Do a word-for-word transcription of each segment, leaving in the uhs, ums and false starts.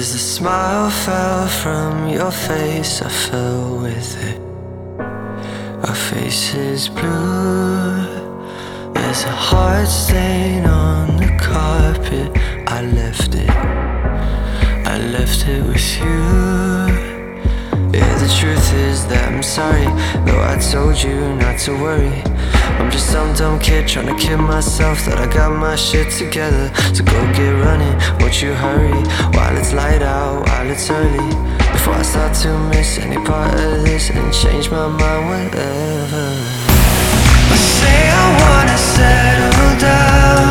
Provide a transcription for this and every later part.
As the smile fell from your face, I fell with it. Our faces blue. There's a heart stain on the carpet. I left it, I left it with you. Yeah, the truth is that I'm sorry, though I told you not to worry. I'm just some dumb kid trying to kid myself that I got my shit together. So go get running, won't you hurry? While it's light out, while it's early, before I start to miss any part of this and change my mind wherever. I say I wanna settle down,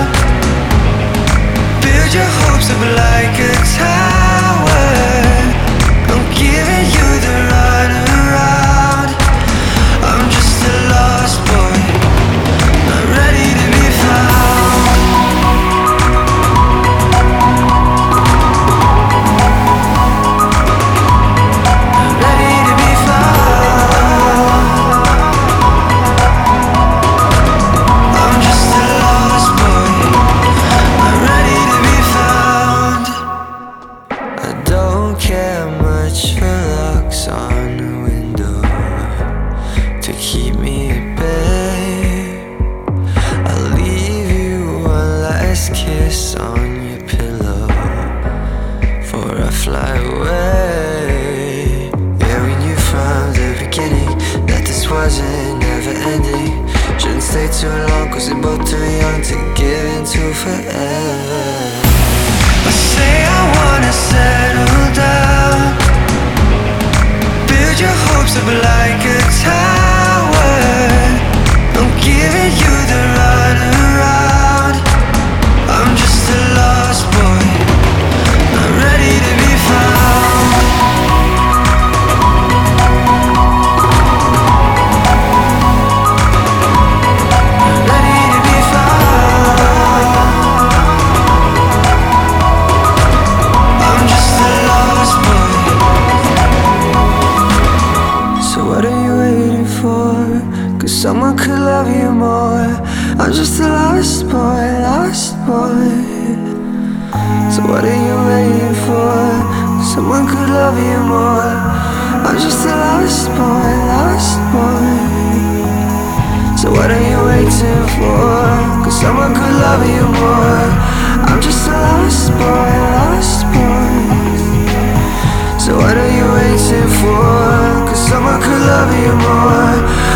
build your hopes up like a tower. I'm giving you the runaround. I'm just a lost boy, not ready to be found. Not ready to be found. I'm just a lost boy, not ready to be found. I don't care much for locks on the window to keep me at bay. I'll leave you one last kiss on your pillow before I fly away. Yeah, we knew from the beginning that this wasn't never ending. Shouldn't stay too long cause we're both too young to give into forever. I say I wanna settle down, build your hopes up like a tower. I'm giving you the runaround. I'm just a lost boy, not ready to be found. Not ready to be found. I'm just a lost boy. So what are you waiting for? Cause someone could love you more. I'm just a lost boy, lost boy. So what are you waiting for? Someone could love you more. I'm just a lost boy, lost boy. So what are you waiting for? Cause someone could love you more. I'm just a lost boy, lost boy. So what are you waiting for? Cause someone could love you more.